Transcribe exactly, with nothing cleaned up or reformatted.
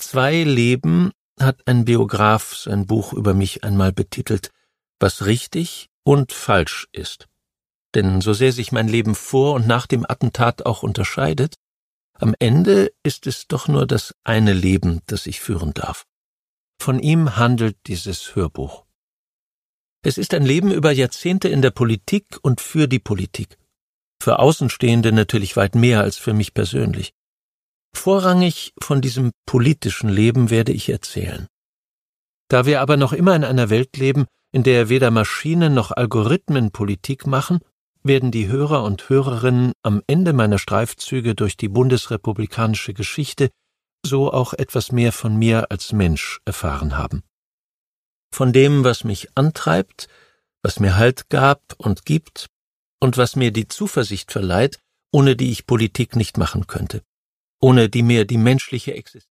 Zwei Leben hat ein Biograf sein Buch über mich einmal betitelt, was richtig und falsch ist. Denn so sehr sich mein Leben vor und nach dem Attentat auch unterscheidet, am Ende ist es doch nur das eine Leben, das ich führen darf. Von ihm handelt dieses Hörbuch. Es ist ein Leben über Jahrzehnte in der Politik und für die Politik. Für Außenstehende natürlich weit mehr als für mich persönlich. Vorrangig von diesem politischen Leben werde ich erzählen. Da wir aber noch immer in einer Welt leben, in der weder Maschinen noch Algorithmen Politik machen, werden die Hörer und Hörerinnen am Ende meiner Streifzüge durch die bundesrepublikanische Geschichte so auch etwas mehr von mir als Mensch erfahren haben. Von dem, was mich antreibt, was mir Halt gab und gibt und was mir die Zuversicht verleiht, ohne die ich Politik nicht machen könnte, ohne die mir die menschliche Existenz